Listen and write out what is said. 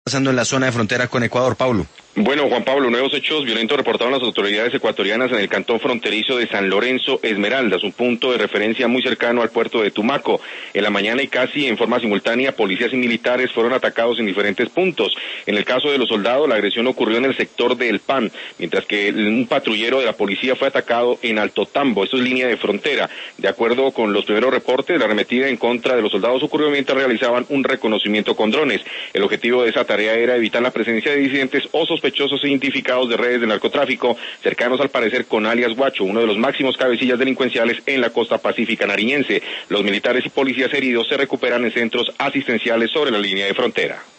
Pasando en la zona de frontera con Ecuador, Paulo. Bueno, Juan Pablo, nuevos hechos violentos reportaron las autoridades ecuatorianas en el cantón fronterizo de San Lorenzo Esmeraldas, un punto de referencia muy cercano al puerto de Tumaco. En la mañana y casi en forma simultánea, policías y militares fueron atacados en diferentes puntos. En el caso de los soldados, la agresión ocurrió en el sector de El Pan, mientras que un patrullero de la policía fue atacado en Alto Tambo. Esto es línea de frontera. De acuerdo con los primeros reportes, la arremetida en contra de los soldados ocurrió mientras realizaban un reconocimiento con drones. El objetivo de esa tarea era evitar la presencia de disidentes o sospechosos identificados de redes de narcotráfico, cercanos al parecer con alias Guacho, uno de los máximos cabecillas delincuenciales en la costa pacífica nariñense. Los militares y policías heridos se recuperan en centros asistenciales sobre la línea de frontera.